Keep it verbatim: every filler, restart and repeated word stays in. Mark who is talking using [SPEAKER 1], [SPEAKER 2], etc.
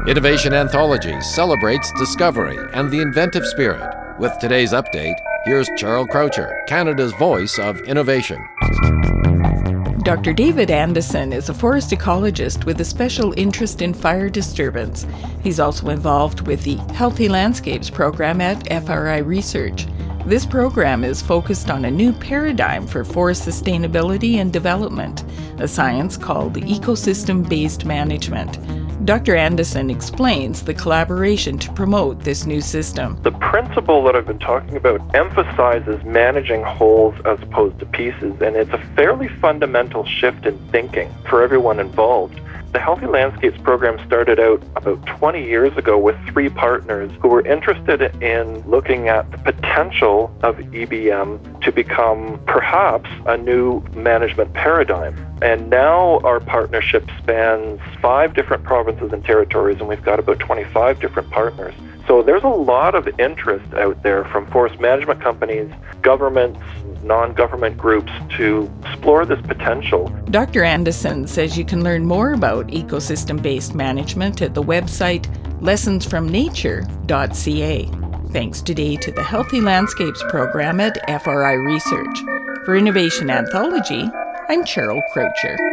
[SPEAKER 1] Innovation Anthology celebrates discovery and the inventive spirit. With today's update, here's Cheryl Croucher, Canada's voice of innovation.
[SPEAKER 2] Doctor David Anderson is a forest ecologist with a special interest in fire disturbance. He's also involved with the Healthy Landscapes program at F R I Research. This program is focused on a new paradigm for forest sustainability and development, a science called ecosystem-based management. Doctor Anderson explains the collaboration to promote this new system.
[SPEAKER 3] The principle that I've been talking about emphasizes managing wholes as opposed to pieces, and it's a fairly fundamental shift in thinking for everyone involved. The Healthy Landscapes program started out about twenty years ago with three partners who were interested in looking at the potential of E B M to become perhaps a new management paradigm. And now our partnership spans five different provinces and territories, and we've got about twenty-five different partners. So there's a lot of interest out there from forest management companies, governments, non-government groups to explore this potential.
[SPEAKER 2] Doctor Anderson says you can learn more about ecosystem-based management at the website lessons from nature dot c a. Thanks today to the Healthy Landscapes program at F R I Research. For Innovation Anthology, I'm Cheryl Croucher.